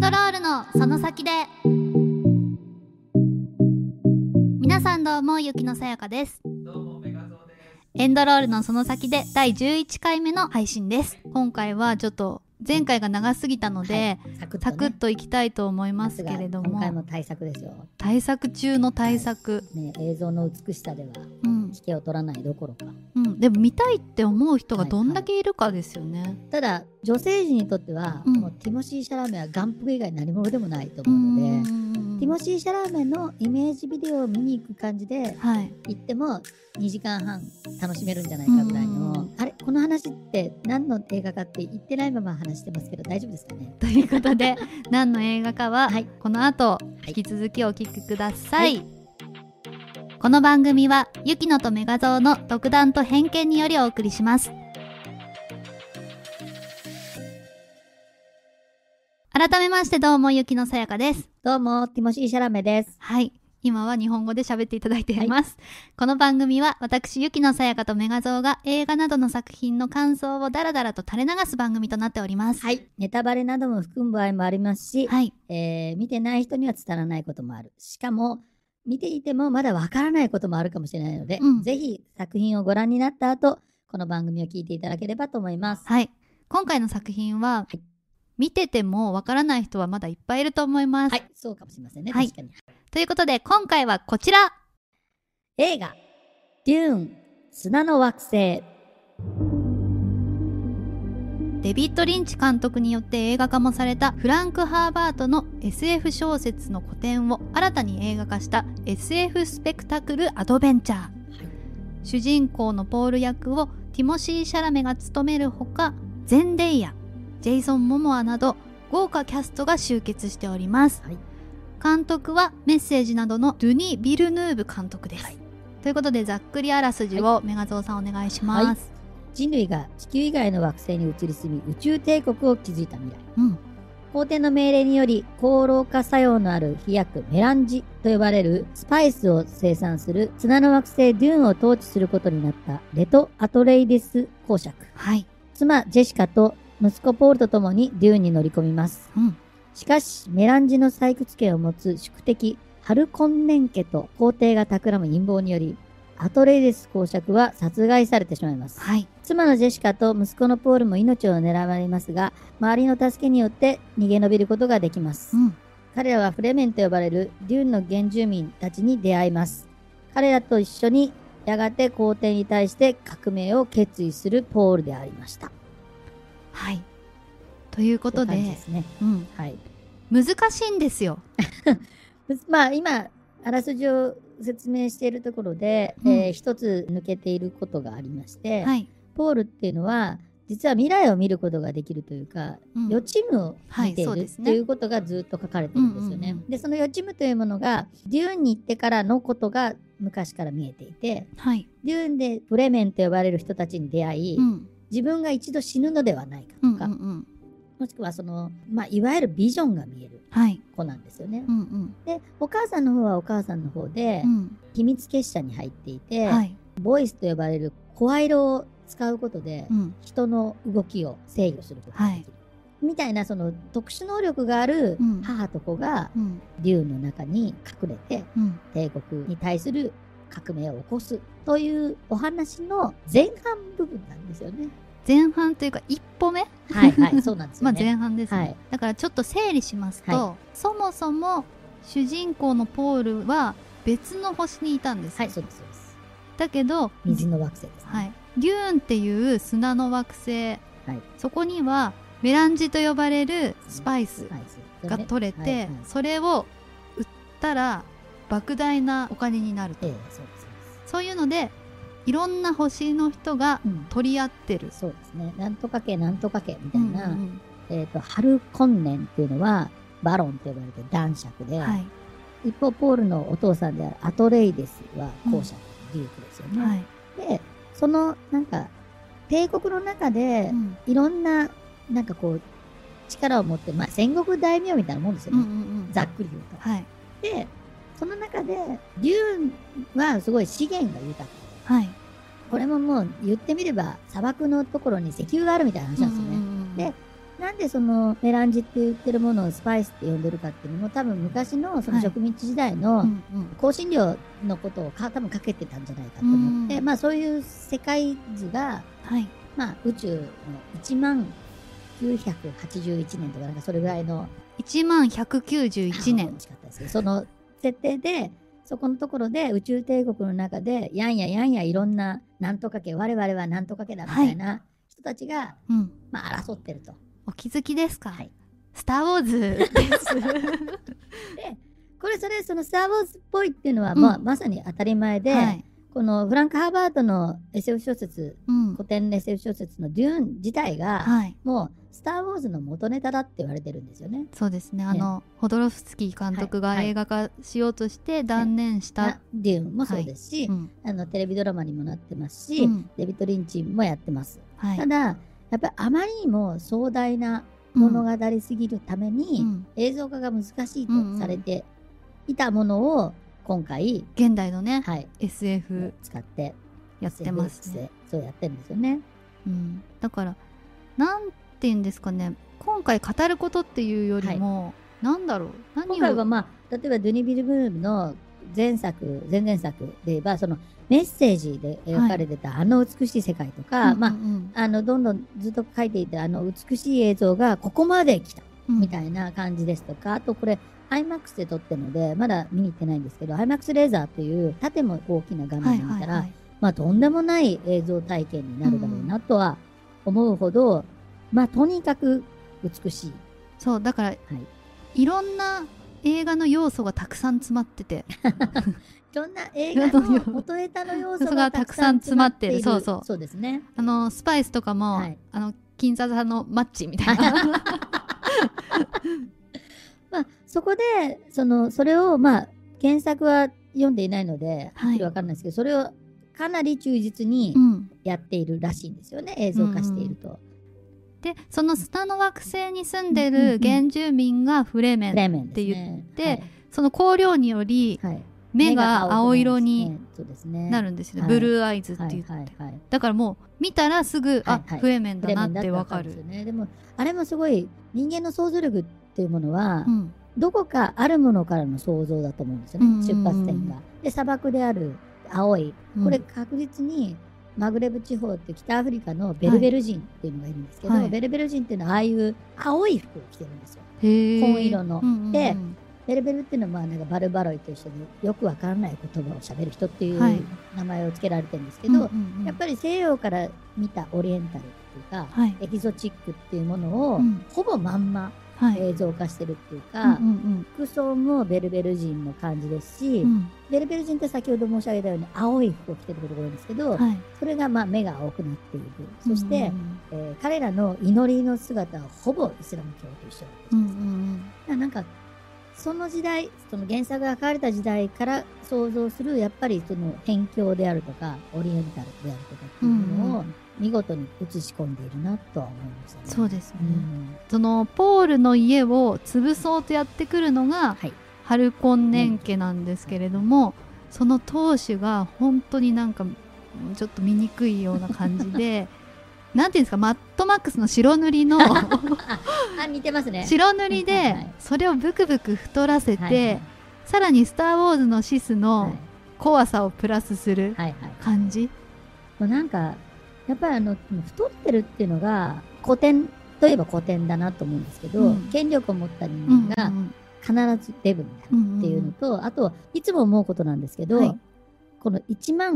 ドロールのその先で。皆さんどうも、ゆきのさやかです。 どうもメガゾーです。 エンドロールのその先で第11回目の配信です。今回はちょっと前回が長すぎたので、サクッといきたいと思いますけれども、 今回も対策ですよ。 対策中の対策、 映像の美しさでは引けを取らないどころか、 でも見たいって思う人がどんだけいるかですよね。 ただ女性陣にとっては、もうティモシー・シャラメは眼福以外何者でもないと思うので、ティモシー・シャラメのイメージビデオを見に行く感じで、行っても2時間半楽しめるんじゃないかぐらいの、あれこの話って何の映画かって言ってないまま話してますけど大丈夫ですかね。 ということで何の映画かは、この後引き続きお聞きください。この番組はゆきのとメガゾーの独断と偏見によりお送りします。改めましてどうも、ゆきのさやかです。 どうもティモシー・シャラメです。 はい、今は日本語で喋っていただいています。この番組は私ゆきのさやかとメガゾーが映画などの作品の感想をダラダラと垂れ流す番組となっております。 ネタバレなども含む場合もありますし、見てない人には伝わらないこともある。しかも見ていてもまだわからないこともあるかもしれないので、ぜひ作品をご覧になった後、この番組を聞いていただければと思います。 今回の作品は、見ててもわからない人はまだいっぱいいると思います。 そうかもしれませんね。確かに。 ということで今回はこちら、 映画デューン砂の惑星。 デビッド・リンチ監督によって映画化もされたフランク・ハーバートの SF 小説の古典を新たに映画化した SF スペクタクルアドベンチャー、主人公のポール役をティモシー・シャラメが務めるほか、ゼンデイヤ、ジェイソン・モモアなど豪華キャストが集結しております。監督はメッセージなどのドゥニ・ビルヌーブ監督です。ということでざっくりあらすじをメガゾーさんお願いします。 人類が地球以外の惑星に移り住み、宇宙帝国を築いた未来。皇帝の命令により抗老化作用のある飛薬メランジと呼ばれるスパイスを生産する砂の惑星デューンを統治することになったレト・アトレイデス公爵。妻ジェシカと息子ポールと共にデューンに乗り込みます。しかしメランジの採掘権を持つ宿敵ハルコンネン家と皇帝が企む陰謀により、アトレイデス公爵は殺害されてしまいます。妻のジェシカと息子のポールも命を狙われますが、周りの助けによって逃げ延びることができます。彼らはフレメンと呼ばれるデューンの原住民たちに出会います。彼らと一緒にやがて皇帝に対して革命を決意するポールでありました。 ということで、難しいんですよ。 今あらすじを説明しているところで、一つ抜けていることがありまして、ポールっていうのは実は未来を見ることができるというか、予知夢を見ているっていうことがずっと書かれてるんですよね。でその予知夢というものがデューンに行ってからのことが昔から見えていて、デューンでフレメンと呼ばれる人たちに出会い、自分が一度死ぬのではないかとか、もしくはその、いわゆるビジョンが見える子なんですよね。でお母さんの方はお母さんの方で、秘密結社に入っていて、ボイスと呼ばれる声色を使うことで、人の動きを制御することができる、みたいなその特殊能力がある母と子が、デューンの中に隠れて、帝国に対する革命を起こすというお話の前半部分なんですよね。 前半というか一歩目。 そうなんですよね。 前半ですね。だからちょっと整理しますと、そもそも主人公のポールは別の星にいたんです。 そうですそうです。 だけど水の惑星ですね。 デューンっていう砂の惑星、そこにはメランジと呼ばれるスパイスが取れて、それを売ったら莫大なお金になると、そういうのでいろんな星の人が取り合ってる、 そうですね。なんとか家なんとか家みたいな、ハルコンネンっていうのはバロンと呼ばれて男爵で、一方ポールのお父さんであるアトレイデスは公爵、デュークですよね。でそのなんか帝国の中でいろんななんかこう力を持って、戦国大名みたいなもんですよね、ざっくり言うと。でその中でデューンはすごい資源が豊か、これももう言ってみれば砂漠のところに石油があるみたいな話なんですよね。でなんでそのメランジって言ってるものをスパイスって呼んでるかっていうのも、多分昔のその植民地時代の香辛料のことを多分かけてたんじゃないかと思って、まあそういう世界図が、まあ宇宙の1981年とかなんかそれぐらいの 10191年。 その設定で、そこのところで宇宙帝国の中でやんやいろんななんとか家、我々はなんとか家だみたいな人たちが、まあ争ってると。 お気づきですか？スター・ウォーズです。 で、そのスター・ウォーズっぽいっていうのは、まさに当たり前で、このフランク・ハーバートの SF 小説、古典 SF 小説のデューン自体が、もうスター・ウォーズの元ネタだって言われてるんですよね。 そうですね。ホドロフスキー監督が映画化しようとして断念した、 デューンもそうですし、テレビドラマにもなってますし、デビッド・リンチもやってます。ただやっぱりあまりにも壮大な物語すぎるために、映像化が難しいとされていたものを今回現代のね、SF 使ってやってますね。 そうやってるんですよね。 だからなんて言うんですかね、今回語ることっていうよりも、なんだろう、 今回は例えばドゥニ・ビルヌーヴの前々作で言えば、そのメッセージで描かれてたあの美しい世界とか、どんどんずっと書いていた美しい映像がここまで来たみたいな感じですとか、あとこれ IMAX で撮ってるのでまだ見に行ってないんですけど、 IMAX レーザーという縦も大きな画面で見たら、とんでもない映像体験になるだろうなとは思うほど、とにかく美しい。 そうだから、いろんな映画の要素がたくさん詰まってていろんな映画の元ネタの要素がたくさん詰まっている。そうですね。 スパイスとかも、金座座のマッチみたいなそこでそれを原作は読んでいないのではっきり分かんないですけど、それをかなり忠実にやっているらしいんですよね、映像化していると。 でその下の惑星に住んでる原住民がフレメンって言って、その香料により、目が青色になるんですよね。ブルーアイズって言って。だからもう見たらすぐ、フレメンだなってわかる。 でもあれもすごい人間の想像力っていうものは、どこかあるものからの想像だと思うんですよね、出発点が。で砂漠である青い、これ確実にマグレブ地方って北アフリカのベルベル人っていうのがいるんですけど、ベルベル人っていうのはああいう青い服を着てるんですよ、紺色の。でベルベルっていうのはなんかバルバロイと一緒によくわからない言葉を喋る人っていう名前を付けられてるんですけど、やっぱり西洋から見たオリエンタルっていうか、エキゾチックっていうものをほぼまんま映像化してるっていうか、服装もベルベル人の感じですし、ベルベル人って先ほど申し上げたように青い服を着てることが多いんですけど、それが目が青くなっている。そして、彼らの祈りの姿はほぼイスラム教と一緒なんです。なんかその時代、その原作が書かれた時代から想像するやっぱりその辺境であるとかオリエンタルであるとかっていうのを見事に映し込んでいるなとは思いましたね。 そうですね。そのポールの家を潰そうとやってくるのが、ハルコンネン家なんですけれども、その当主が本当になんかちょっと醜いような感じでなんていうんですか、マッドマックスの白塗りの似てますね。 白塗りでそれをブクブク太らせて、さらにスター・ウォーズのシスの怖さをプラスする感じ。 なんかやっぱり太ってるっていうのが古典といえば古典だなと思うんですけど、権力を持った人間が必ずデブになるっていうのと、あといつも思うことなんですけど、この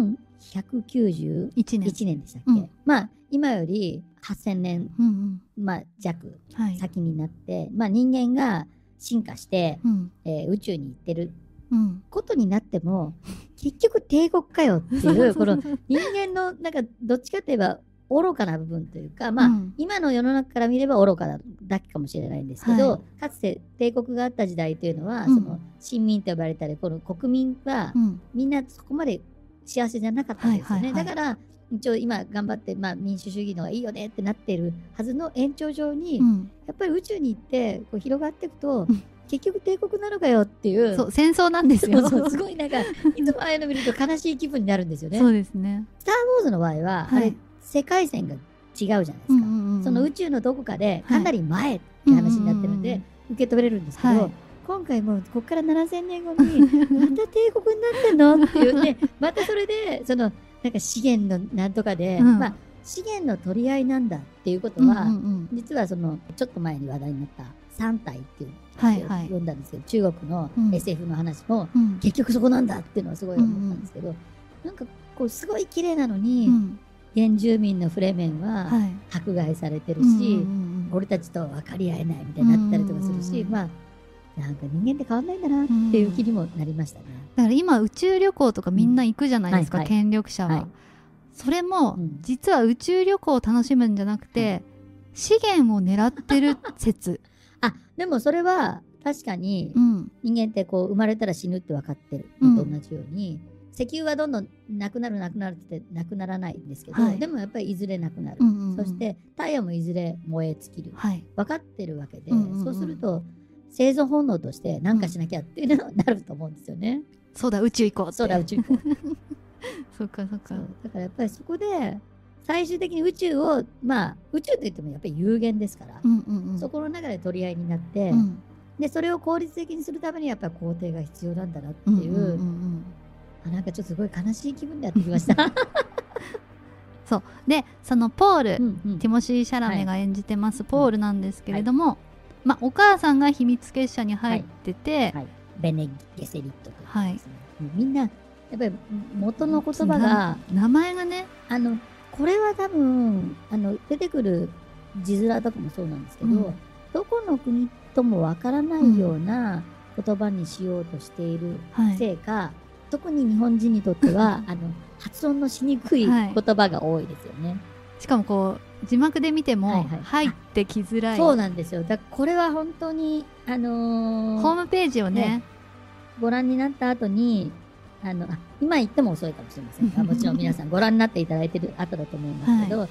11191年でしたっけ、今より8000年、弱先になって、人間が進化して、宇宙に行ってることになっても、結局帝国かよっていうこの人間のなんかどっちかといえば愚かな部分というか、今の世の中から見れば愚かだけかもしれないんですけど、かつて帝国があった時代というのは、その臣民と呼ばれたりこの国民は、みんなそこまで幸せじゃなかったんですよね。だから一応今頑張って、民主主義のがいいよねってなっているはずの延長上に、やっぱり宇宙に行ってこう広がっていくと、結局帝国なのかよっていう、 そう戦争なんですよ。 すごいなんかいつもああいうの見ると悲しい気分になるんですよね。 そうですね。 スター・ウォーズの場合は、あれ世界線が違うじゃないですか。 その宇宙のどこかでかなり前って話になってるんで、受け取れるんですけど、今回もここから7000年後にまた帝国になってんのっていうね、またそれでそのなんか資源のなんとかで、まあ資源の取り合いなんだっていうことは、実はそのちょっと前に話題になった3体っていう読んだんですけど、中国の SF の話も結局そこなんだっていうのはすごい思ったんですけど、なんかこうすごい綺麗なのに、原住民のフレメンは迫害されてるし、俺たちと分かり合えないみたいになったりとかするし、まあなんか人間って変わんないんだなっていう気にもなりましたね。 だから今宇宙旅行とかみんな行くじゃないですか、権力者は。それも実は宇宙旅行を楽しむんじゃなくて、資源を狙ってる説。 あ、でもそれは確かに人間ってこう生まれたら死ぬって分かってるのと同じように、石油はどんどんなくなるってなくならないんですけど、でもやっぱりいずれなくなる、そして太陽もいずれ燃え尽きる、分かってるわけで、そうすると生存本能として何かしなきゃっていうのになると思うんですよね。 そうだ宇宙行こうって。 そうだ宇宙行こうそっかそっか。 だからやっぱりそこで最終的に宇宙を、まあ宇宙といってもやっぱり有限ですから、そこの中で取り合いになって、でそれを効率的にするためにやっぱり皇帝が必要なんだなっていう、なんかちょっとすごい悲しい気分でやってきましたそうで、そのポール、ティモシー・シャラメが演じてます、ポールなんですけれども、まあ、お母さんが秘密結社に入ってて、 ベネ・ゲセリットというですね、みんなやっぱり元の言葉が名前がね、 これは多分出てくる字面とかもそうなんですけど、どこの国ともわからないような言葉にしようとしているせいか、特に日本人にとっては発音のしにくい言葉が多いですよね。 しかもこう字幕で見ても入ってきづらい。 そうなんですよ。だからこれは本当にホームページをねご覧になった後に今言っても遅いかもしれませんが、もちろん皆さんご覧になっていただいてる後だと思いますけど、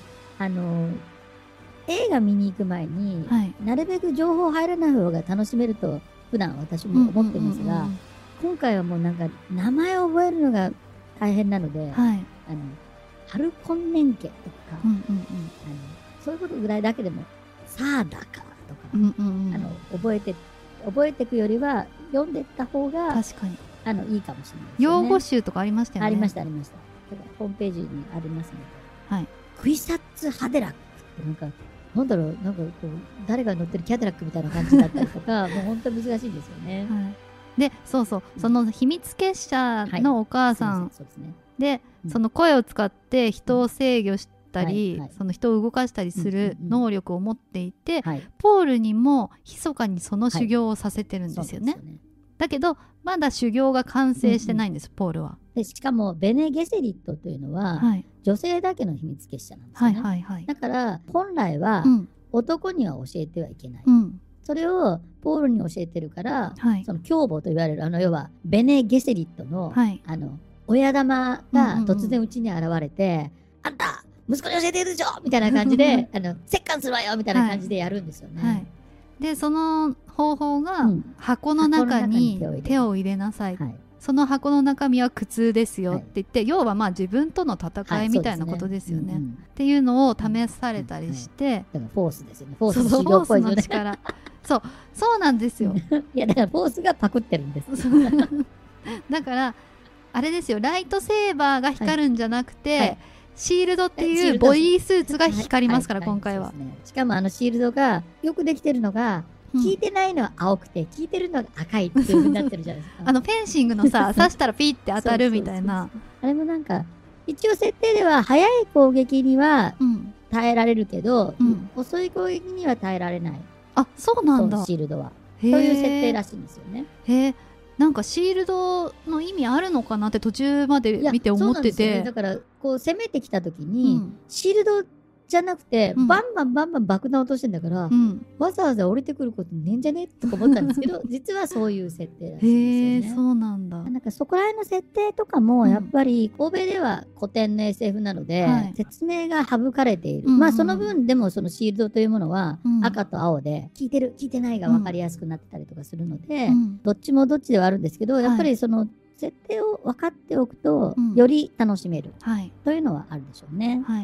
映画見に行く前に、なるべく情報入らない方が楽しめると普段私も思ってますが、今回はもうなんか名前を覚えるのが大変なので、ハルコンネン家とか、そういうことぐらいだけでもサーダカとか、覚えていくよりは読んでいった方が確かにいいかもしれないですね。 用語集とかありましたよね。 ありましたありました。ホームページにありますので、クイサッツ・ハデラックってなんだろう、なんかこう誰が乗ってるキャデラックみたいな感じだったりとかもう本当難しいんですよね。 で、そうそう、その秘密結社のお母さんで、その声を使って人を制御したり、その人を動かしたりする能力を持っていて、ポールにも密かにその修行をさせてるんですよね。だけどまだ修行が完成してないんです、ポールは。 でしかもベネ・ゲセリットというのは、女性だけの秘密結社なんですよね。だから本来は男には教えてはいけない、それをポールに教えてるから、その教母と言われる要はベネ・ゲセリットの、親玉が突然うちに現れて、あんた息子に教えてるでしょみたいな感じで折檻するわよみたいな感じでやるんですよね。 でその方法が、箱の中に手を入れなさい、その箱の中身は苦痛ですよって言って、要はまあ自分との戦いみたいなことですよね、っていうのを試されたりして、 だからフォースですよね。フォースの修行っぽいですよね。 力そうなんですよいやだからフォースがパクってるんですだからあれですよ、ライトセーバーが光るんじゃなくて、シールドっていうボディースーツが光りますから、今回は。 しかもシールドがよくできてるのが、効いてないのは青くて効いてるのが赤いっていう風になってるじゃないですか。 フェンシングのさ刺したらピッて当たるみたいな。 あれもなんか一応設定では速い攻撃には耐えられるけど、遅い攻撃には耐えられない。 あ、そうなんだ。 シールドはそういう設定らしいんですよね。 へえ。なんかシールドの意味あるのかなって途中まで見て思ってて、 だからこう攻めてきた時に、シールドじゃなくて、バンバン爆弾落としてんだから、わざわざ降りてくることねえんじゃねとか思ったんですけど実はそういう設定らしいんですよね。 そうなんだ。 なんかそこら辺の設定とかもやっぱり欧米では古典の SF なので、説明が省かれている、まあその分でもそのシールドというものは赤と青で効いてる効いてないが分かりやすくなってたりとかするので、どっちもどっちではあるんですけど、やっぱりその設定を分かっておくと、より楽しめる、というのはあるでしょうね。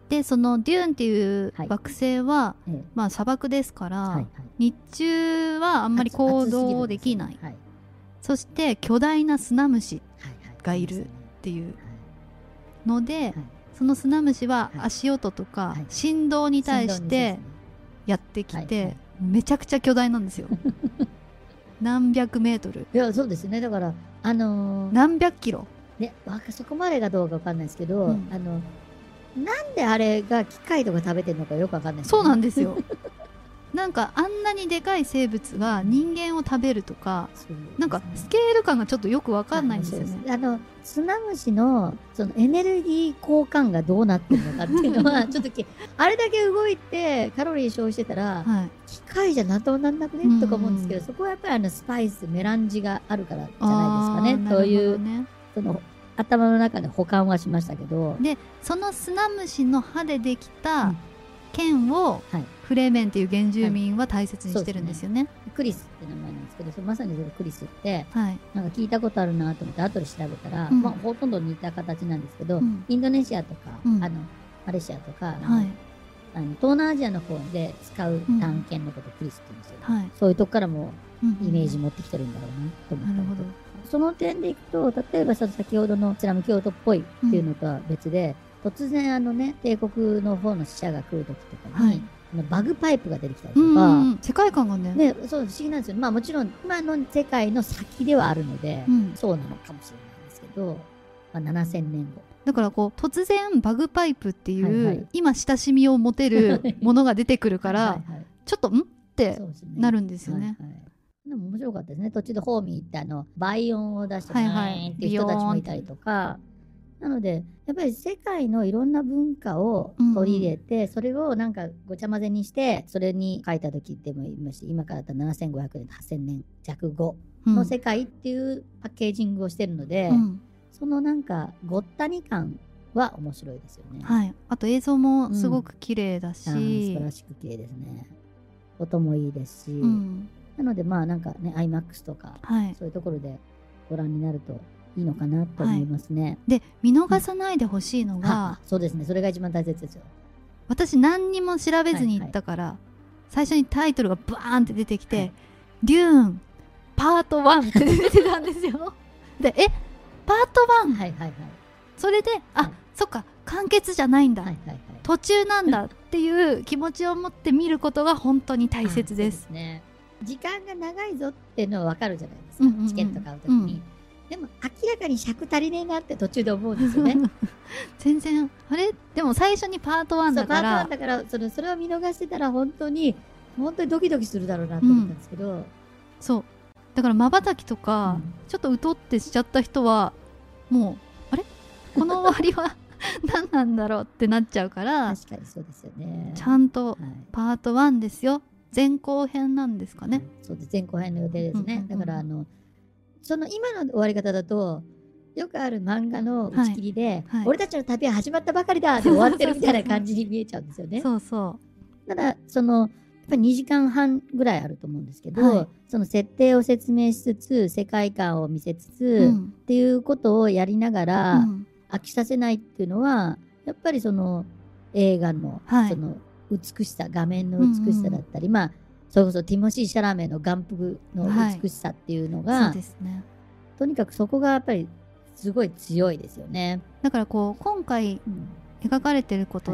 でそのデューンっていう惑星は、まあ砂漠ですから、日中はあんまり行動できない、そして巨大な砂虫がいるっていうので、その砂虫は足音とか振動に対してやってきて、めちゃくちゃ巨大なんですよ。何百メートル。 いや、そうですね。だから何百キロね、そこまでがどうかわかんないですけど、なんであれが機械とか食べてるのかよくわかんないですよね。 そうなんですよ。なんかあんなにでかい生物が人間を食べるとか、なんかスケール感がちょっとよくわかんないんですよね。 砂虫のそのエネルギー交換がどうなってるのかっていうのはちょっとあれだけ動いてカロリー消費してたら、機械じゃなんともなんなくねとか思うんですけど、そこはやっぱりスパイスメランジがあるからじゃないですかねという、その頭の中で保管はしましたけど、 でその砂虫の歯でできた剣を、フレーメンっていう原住民は大切にしてるんですよね。 クリスって名前なんですけど、まさにそのクリスって、なんか聞いたことあるなと思って後で調べたら、まあ、ほとんど似た形なんですけど、インドネシアとか、マレーシアとか、東南アジアの方で使う短剣のことをクリスって言うんですよ、そういうとこからもイメージ持ってきてるんだろうなと思ったのと、その点でいくと、例えば先ほどのイスラム教徒っぽいっていうのとは別で、突然帝国の方の使者が来る時とかに、バグパイプが出てきたりとか、 世界観がね、 そう不思議なんですよ。まあもちろん今の世界の先ではあるので、そうなのかもしれないんですけど、まあ、7000年後だからこう突然バグパイプっていう、今親しみを持てるものが出てくるからちょっとんってなるんですよね。 でも面白かったですね。途中でホーミーって倍音を出してっていう人たちもいたりとか、なのでやっぱり世界のいろんな文化を取り入れて、それをなんかごちゃ混ぜにして、それに書いた時でも言いました、今からだったら7500年8000年弱後の世界っていうパッケージングをしてるので、そのなんかごったに感は面白いですよね。 あと映像もすごく綺麗だし、素晴らしく綺麗ですね。音もいいですし、なのでまあなんかね IMAX とか、そういうところでご覧になるといいのかなと思いますね。 で見逃さないでほしいのが、 そうですね、それが一番大切ですよ。 私何にも調べずに行ったから、最初にタイトルがバーンって出てきて、デューンパート1って出てたんですよ。でパート 1？ それでそっか完結じゃないんだ、途中なんだっていう気持ちを持って見ることが本当に大切です。 時間が長いぞっていうのは分かるじゃないですか、チケット買うときに。でも明らかに尺足りねえなって途中で思うんですよね。 全然でも最初にパート1だから、 それを見逃してたら本当にドキドキするだろうなと思ったんですけど、 そうだから瞬きとか、ちょっとうとってしちゃった人はもうこの終わりは何なんだろうってなっちゃうから、 確かにそうですよね。 ちゃんとパート1ですよ。前後編なんですかね。 そうです、前後編の予定ですね。だからその今の終わり方だとよくある漫画の打ち切りで、俺たちの旅は始まったばかりだで終わってるみたいな感じに見えちゃうんですよね。ただやっぱり2時間半ぐらいあると思うんですけど、その設定を説明しつつ世界観を見せつつ、っていうことをやりながら、飽きさせないっていうのはやっぱりその映画のその美しさ、画面の美しさだったり、まあそれこそティモシー・シャラメの眼福の美しさっていうのが、とにかくそこがやっぱりすごい強いですよね。 だから今回描かれてることって、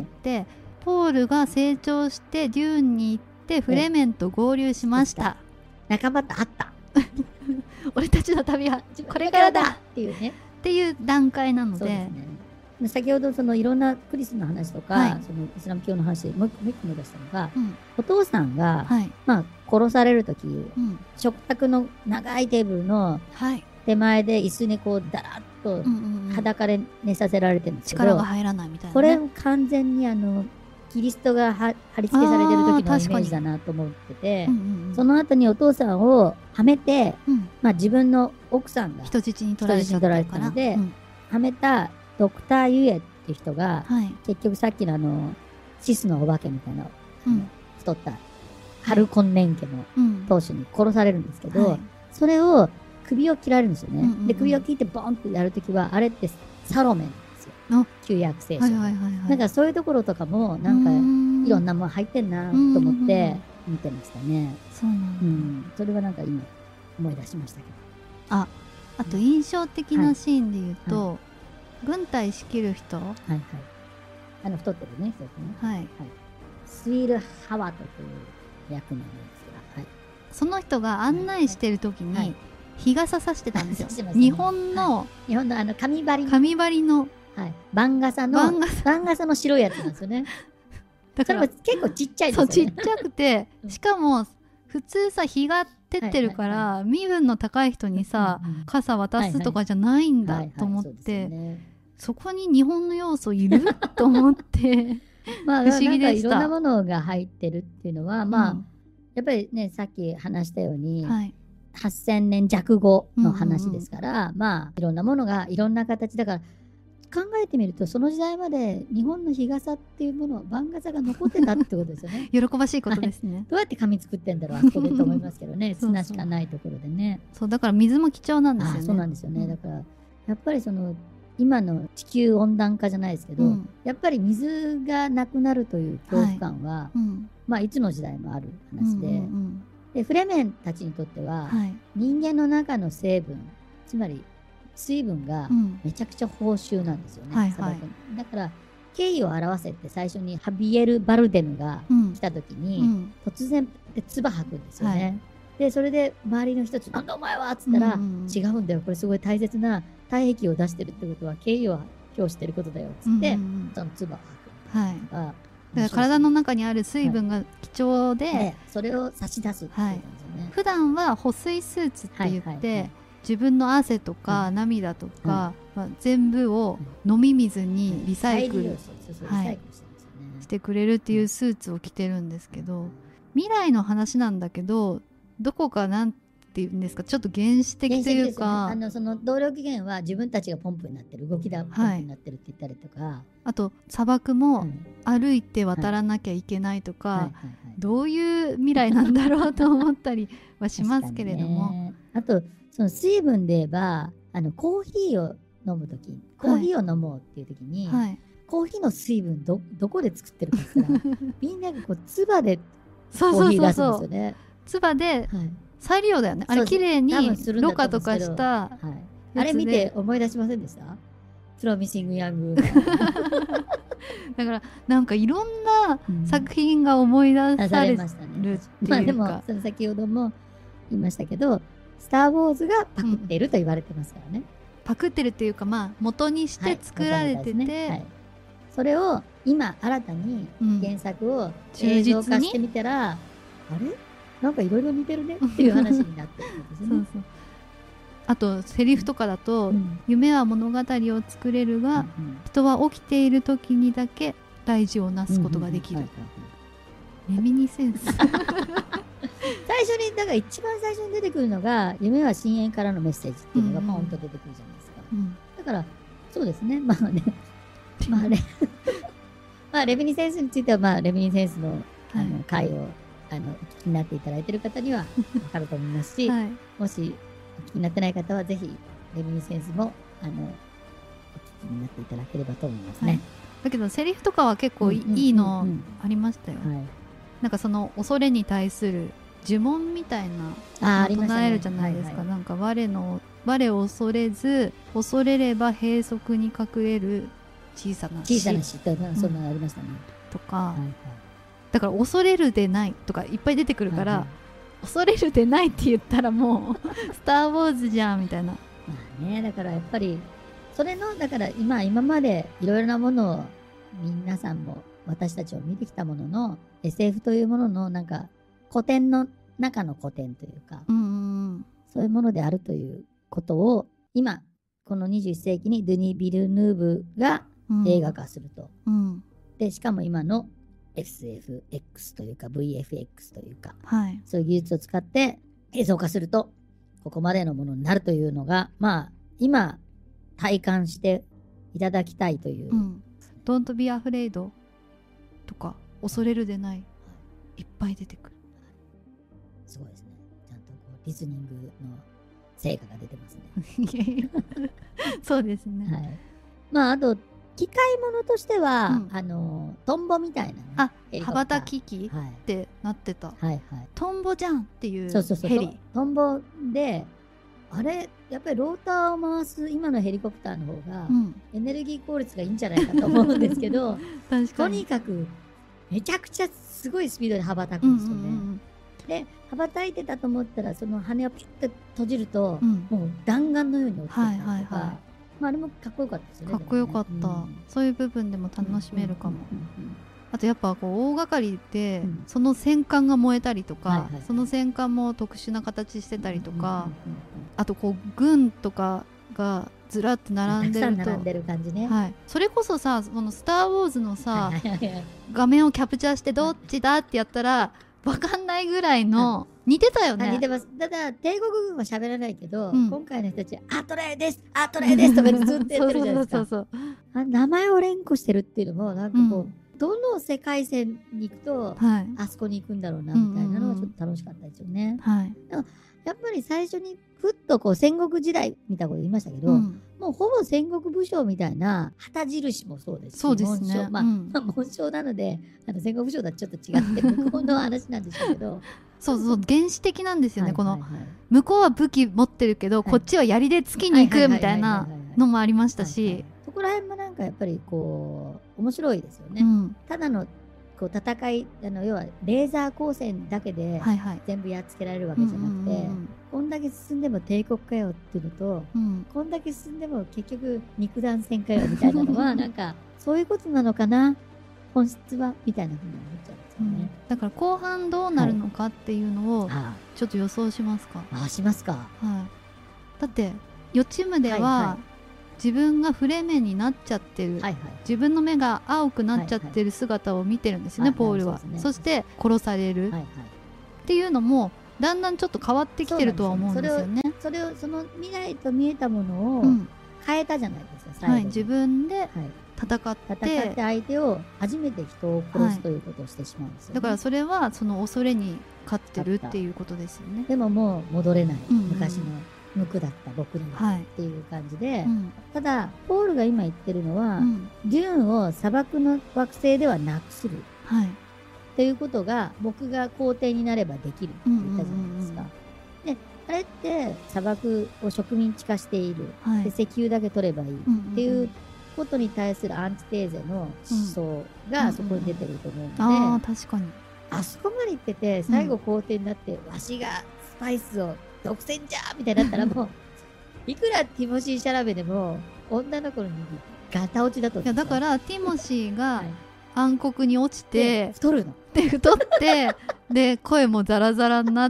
ポールが成長してデューンに行ってフレメンと合流しました、 仲間と会った俺たちの旅はこれからだっていうね、 っていう段階なので、 先ほどいろんなクリスの話とか、そのイスラム教の話でもう一個思い出したのが、お父さんが、まあ、殺される時、食卓の長いテーブルの手前で椅子にこうだらっと裸で寝させられてるんですけど、 力が入らないみたいな、 これ完全にキリストが貼り付けされてる時のイメージだなと思ってて、その後にお父さんをはめて、まあ、自分の奥さんが人質に取られたので、はめたドクター・ユエっていう人が、結局さっきのシスのお化けみたいな、太ったハルコンネン家の当主に殺されるんですけど、それを首を切られるんですよね。で首を切ってボンってやるときはあれってサロメンなんですよ。 旧約聖書、なんかそういうところとかもなんかいろんなもの入ってんなと思って見てましたね。 そうなんだ、それはなんか今思い出しましたけど。あと印象的なシーンで言うと、軍隊仕切る人、 太ってるね人ですね、スウィール・ハワトという役なんですが、 その人が案内してる時に日傘さしてたんですよ。日本の紙張りの番傘の白いやつなんですよね。だから結構ちっちゃいですよね。 そう、ちっちゃくてしかも普通さ、日が照ってるから身分の高い人にさ傘渡すとかじゃないんだと思って、そこに日本の要素いると思って不思議でした。 いろんなものが入ってるっていうのは、やっぱりね、さっき話したように、8000年弱後の話ですから、いろんなものがいろんな形だから、考えてみるとその時代まで日本の日傘っていうもの、番傘が残ってたってことですよね。 喜ばしいことですね。 どうやって紙作ってんだろうあそこでと思いますけどね。砂しかないところでね。 そうだから水も貴重なんですよね。 そうなんですよね。だからやっぱりその今の地球温暖化じゃないですけど、やっぱり水がなくなるという恐怖感は、いつの時代もある話で、フレメンたちにとっては、人間の中の成分、つまり水分がめちゃくちゃ豊収なんですよね、砂漠に。だから敬意を表せって最初にハビエル・バルデムが来た時に、突然唾吐くんですよね。でそれで周りの人たち「なんだお前は!」っつったら「違うんだよ、これすごい大切な体液を出してるってことは敬意を表してることだよ」っつってその唾を吐く。 だから体の中にある水分が貴重で、 それを差し出すってことですよね。 普段は保水スーツって言って自分の汗とか涙とか全部を飲み水にリサイクルしてくれるっていうスーツを着てるんですけど、未来の話なんだけどどこかなんていうんですか、ちょっっと原始的というか、 その動力源は自分たちがポンプになってる、動きだポンプになってるって言ったりとか、 あと砂漠も歩いて渡らなきゃいけないとか、どういう未来なんだろうと思ったりはしますけれども、 あとその水分で言えばコーヒーを飲むとき、コーヒーを飲もうっていうときに、コーヒーの水分どこで作ってるかって言ったらみんながこう唾でコーヒー出すんですよね。 唾で再利用だよね。あれ綺麗にろ過とかしたあれ見て思い出しませんでした？プロミシングヤングだからなんかいろんな作品が思い出されるっていうか、 でもその先ほども言いましたけど、スター・ウォーズがパクっていると言われてますからね。 パクってるっていうか、元にして作られてて、 それを今新たに原作を映像化してみたら、あれなんかいろいろ似てるねっていう話になってるんですね。 あとセリフとかだと、夢は物語を作れるが、人は起きている時にだけ大事をなすことができる。レミニセンス最初にだから一番最初に出てくるのが夢は深淵からのメッセージっていうのがポンと出てくるじゃないですか。だからそうですね、レミニセンスについてはレミニセンスの回をお聞きになっていただいている方には分かると思いますし、もしお聞きになってない方はぜひレミニセンスもお聞きになっていただければと思いますね。 だけどセリフとかは結構いいのありましたよ。なんかその恐れに対する呪文みたいな唱えるじゃないですか。なんか我を恐れず、恐れれば閉塞に隠れる小さな死ってそんなのありましたね。 とか、だから恐れるでないとかいっぱい出てくるから、恐れるでないって言ったらもうスター・ウォーズじゃんみたいな。 だからやっぱりそれのだから今までいろいろなものを皆さんも私たちを見てきたものの SF というもののなんか古典の中の古典というか、そういうものであるということを今この21世紀にドゥニ・ビルヌーブが映画化すると、でしかも今の SFX というか VFX というか、そういう技術を使って映像化するとここまでのものになるというのが今体感していただきたいという、 Don't be afraid とか恐れるでない、いっぱい出てくる。 すごいですね。ちゃんとこうリスニングの成果が出てますね。 そうですね。 あと機械ものとしては、トンボみたいな、 ね、羽ばたき機ってなってた、はいはい、トンボじゃんっていうヘリ。 トンボで、あれやっぱりローターを回す今のヘリコプターの方が、エネルギー効率がいいんじゃないかと思うんですけどとにかくめちゃくちゃすごいスピードで羽ばたくんですよね。で羽ばたいてたと思ったらその羽をピッと閉じると、もう弾丸のように落ちてたりとか、あれもかっこよかったですよね。 かっこよかった、そういう部分でも楽しめるかも。あとやっぱこう大掛かりで、その戦艦が燃えたりとか、その戦艦も特殊な形してたりとか、あとこう軍とかがずらっと並んでると、 並んでる感じね、 はい、それこそさ、この「スター・ウォーズ」のさ画面をキャプチャーしてどっちだってやったら分かんないぐらいの、似てたよね。 似てます。ただ帝国軍は喋らないけど、今回の人たちアートレイですアートレイですとかずっと言ってるじゃないですか。名前を連呼してるっていうのもなんかこう、どの世界線に行くと、あそこに行くんだろうなみたいなのはちょっと楽しかったですよね。やっぱり最初にふっとこう戦国時代みたいなこと言いましたけど、もうほぼ戦国武将みたいな旗印もそうですし、 そうですね、 紋章なので戦国武将とはちょっと違って向こうの話なんでしょうけどそう原始的なんですよね、この向こうは武器持ってるけど、こっちは槍で突きに行くみたいなのもありましたし、 そこら辺もなんかやっぱりこう面白いですよね。ただのこう戦い要はレーザー光線だけで全部やっつけられるわけじゃなくて、こんだけ進んでも帝国かよっていうのと、こんだけ進んでも結局肉弾戦かよみたいなのはなんかそういうことなのかな本質はみたいなふうに思っちゃうんですよね。 だから後半どうなるのかっていうのをちょっと予想しますか。 しますか。 だって予知夢では、自分がフレメンになっちゃってる、自分の目が青くなっちゃってる姿を見てるんですよね、ポールは。そして殺されるっていうのもだんだんちょっと変わってきてるとは思うんですよね。 その未来と見えたものを変えたじゃないですか、 自分で戦って相手を初めて人を殺すということをしてしまうんですよね。 だからそれはその恐れに勝ってるっていうことですよね。 でももう戻れない、昔の無垢だった僕にはっていう感じで、ただポールが今言ってるのは、デューンを砂漠の惑星ではなくする、っていうことが僕が皇帝になればできるって言ったじゃないですか。であれって砂漠を植民地化している、で石油だけ取ればいいっていうことに対するアンチテーゼの思想がそこに出てると思うので、 確かにあそこまで言ってて最後皇帝になって、わしがスパイスを独占じゃみたいになったらもういくらティモシー・シャラベでも女の子にガタ落ちだと。 だからティモシーが暗黒に落ちて太るので太ってで声もザラザラになって、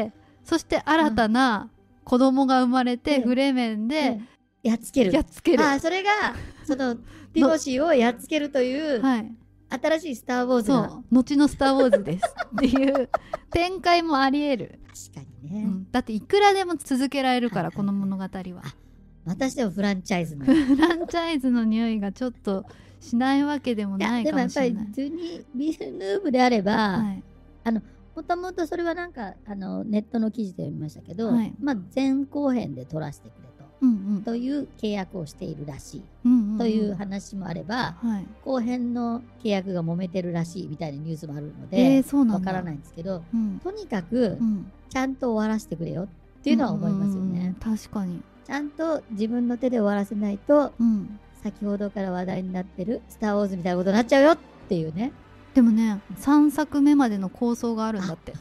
そして新たな子供が生まれて、フレメンでやっつける。それがそのティモシーをやっつけるという新しいスター・ウォーズが後のスター・ウォーズですっていう展開もあり得る。 確かにね、 だっていくらでも続けられるから、この物語は。 またしてもフランチャイズのフランチャイズの匂いがちょっとしないわけでもないかもしれない。 でもやっぱりデュニ・ビルヌーブであれば、もともとそれはなんかネットの記事で読みましたけど、前後編で撮らせてくれという契約をしているらしいという話もあれば、後編の契約が揉めてるらしいみたいなニュースもあるのでわからないんですけど、とにかくちゃんと終わらせてくれよっていうのは思いますよね。 確かにちゃんと自分の手で終わらせないと、先ほどから話題になってるスター・ウォーズみたいなことになっちゃうよっていうね。 でもね、3作目までの構想があるんだって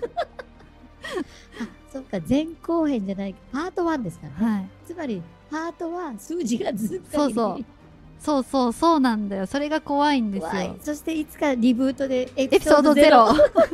そっか、前後編じゃないパート1ですからね、つまりパート1数字がずっとそうなんだよ。それが怖いんですよ。 そしていつかリブートでエピソード0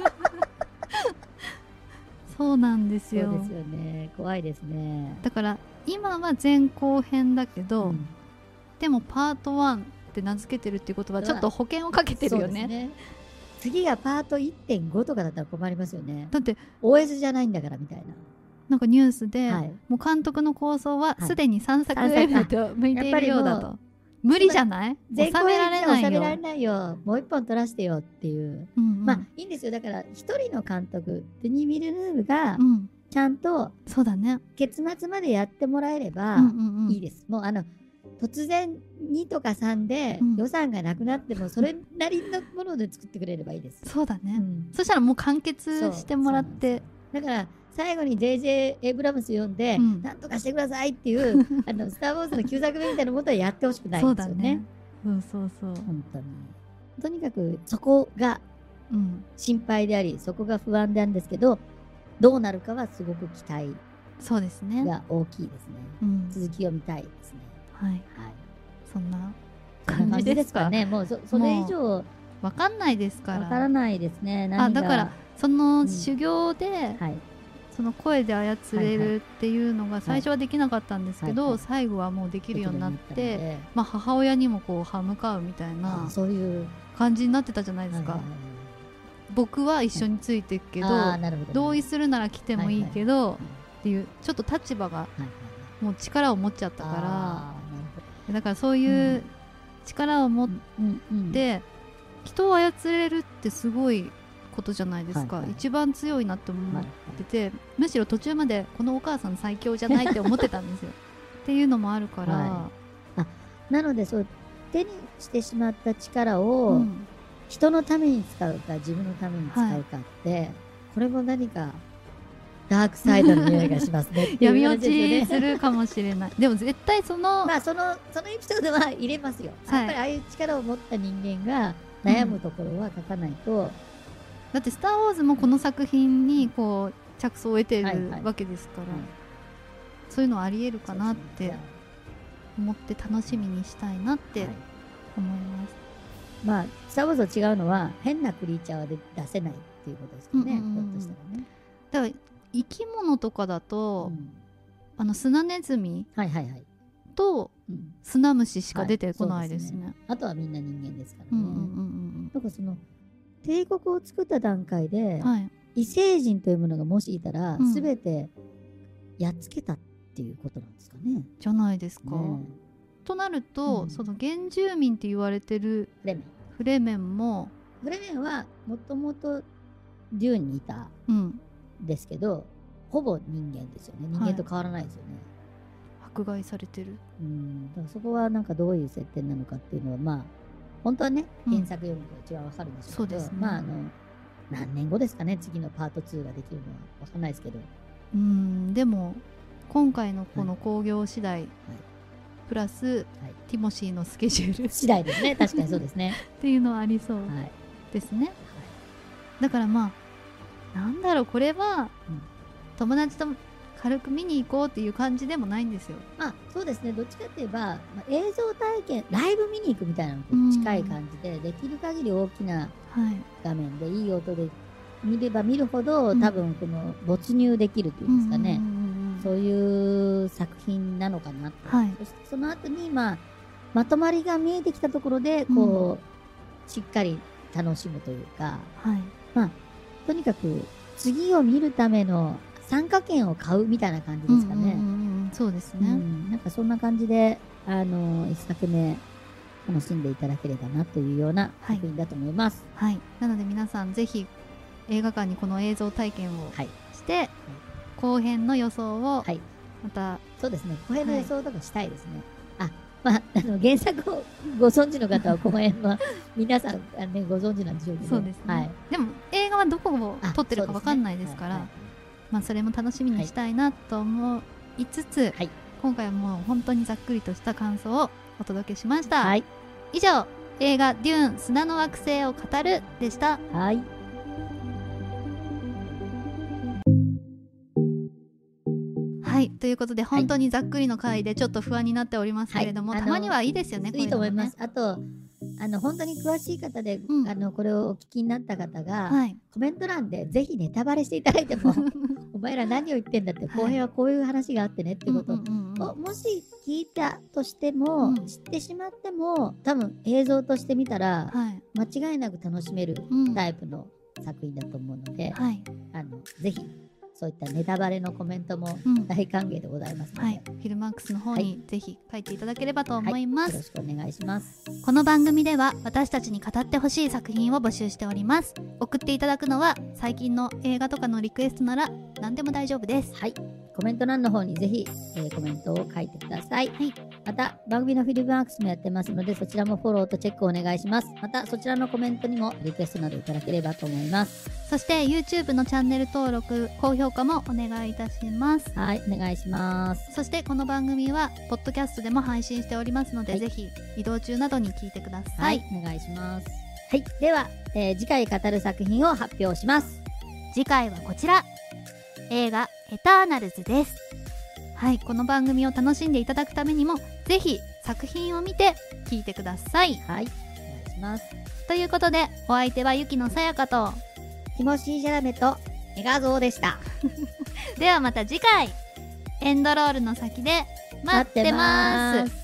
そうなんですよ。 そうですよね。怖いですね。 だから今は前後編だけど、でもパート1って名付けてるっていうことはちょっと保険をかけてるよね。 次がパート 1.5 とかだったら困りますよね。 だって OS じゃないんだからみたいな。 なんかニュースで、もう監督の構想はすでに3作目と向いているようだと。無理じゃない？収められないよ。 もう一本撮らせてよっていう。まあいいんですよ。だから一人の監督デニ・ビルヌーブがちゃんとそうだね、 結末までやってもらえればいいです。もう突然2とか3で予算がなくなってもそれなりのもので作ってくれればいいです。 そうだね、そしたらもう完結してもらって、 だから最後に J.J. エイブラムス読んで、なんとかしてくださいっていうスター・ウォーズの9作目みたいなことはやってほしくないんですよね。 そう本当にとにかくそこが心配であり、そこが不安なんですけど、どうなるかはすごく期待そうですねが大きいですね。続きを見たいですね。 そんな感じですかね。もうそれ以上わかんないですから。 わからないですね。 だからその修行で、その声で操れるっていうのが最初はできなかったんですけど、最後はもうできるようになって、母親にもこう歯向かうみたいなそういう感じになってたじゃないですか。僕は一緒についていくけど、同意するなら来てもいいけどっていうちょっと立場がもう力を持っちゃったから、だからそういう力を持って人を操れるってすごいことじゃないですか。一番強いなって思ってて、むしろ途中までこのお母さん最強じゃないって思ってたんですよっていうのもあるから、 なのでそう手にしてしまった力を人のために使うか自分のために使うかって、これも何かダークサイドの匂いがしますね。 闇落ちするかもしれない。でも絶対そのエピソードは入れますよ。やっぱりああいう力を持った人間が悩むところは書かないと。 だって「スター・ウォーズ」もこの作品にこう着想を得てるわけですから、そういうのありえるかなって思って楽しみにしたいなって思います。 まあ「スター・ウォーズ」と違うのは変なクリーチャーは出せないっていうことですかね。ひょっとしたらね。 だから生き物とかだと、スナネズミとスナムシしか出てこないですね。 あとはみんな人間ですからね。だからその帝国を作った段階で、異星人というものがもしいたら、全てやっつけたっていうことなんですかね。 じゃないですか。となると、その原住民って言われてるフレメンも、 フレメンはもともとデューンにいたんですけど、ほぼ人間ですよね。人間と変わらないですよね。 迫害されてる。 だからそこはなんかどういう設定なのかっていうのは、まあ本当はね、原作読むと一番わかるんですけど、まあ何年後ですかね、次のパート2ができるのはわかんないですけど。 でも今回のこの興行次第、プラス、ティモシーのスケジュール次第ですね。確かにそうですね。 っていうのはありそうですね。だからまあなんだろう、これは、友達と軽く見に行こうっていう感じでもないんですよ。 そうですね。どっちかって言えば、映像体験、ライブ見に行くみたいなのと近い感じで、できる限り大きな画面で、いい音で見れば見るほど、多分この没入できるっていうんですかね。そういう作品なのかなと。そしてその後に、まとまりが見えてきたところで、こう、しっかり楽しむというか、とにかく次を見るための参加券を買うみたいな感じですかね。 そうですね。 なんかそんな感じで一作目楽しんでいただければなというような作品だと思います。 なので皆さんぜひ映画館にこの映像体験をして、後編の予想をまた、 そうですね。後編の予想とかしたいですね。原作をご存知の方は後編は皆さんご存知なんでしょうけど、 そうですね。でも映画はどこを撮ってるかわかんないですから。それも楽しみにしたいなと思いつつ、今回はもう本当にざっくりとした感想をお届けしました。以上、映画デューン砂の惑星を語るでした。ということで本当にざっくりの回でちょっと不安になっておりますけれども、たまにはいいですよね。 いいと思います。あと本当に詳しい方で、これをお聞きになった方が、コメント欄でぜひネタバレしていただいてもお前ら何を言ってんだって、後編はこういう話があってねってことをもし聞いたとしても、知ってしまっても多分映像として見たら、間違いなく楽しめるタイプの作品だと思うので、ぜひそういったネタバレのコメントも大歓迎でございますので、 フィルマークスの方にぜひ書いていただければと思います。 よろしくお願いします。 この番組では私たちに語ってほしい作品を募集しております。送っていただくのは最近の映画とかのリクエストなら何でも大丈夫です。 コメント欄の方にぜひ、コメントを書いてください。 また番組のフィルムワークスもやってますので、そちらもフォローとチェックお願いします。またそちらのコメントにもリクエストなどいただければと思います。 そして YouTube のチャンネル登録、高評価もお願いいたします。 はい、お願いします。 そしてこの番組はポッドキャストでも配信しておりますので、 はい、 ぜひ移動中などに聞いてください。 はい、お願いします。はい、では、次回語る作品を発表します。 次回はこちら、映画エターナルズです。はい、この番組を楽しんでいただくためにもぜひ作品を見て聞いてください。 はい、お願いします。 ということで、お相手は雪野さやかとティモシー・シャラメとメガゾーでしたではまた次回、エンドロールの先で待ってます。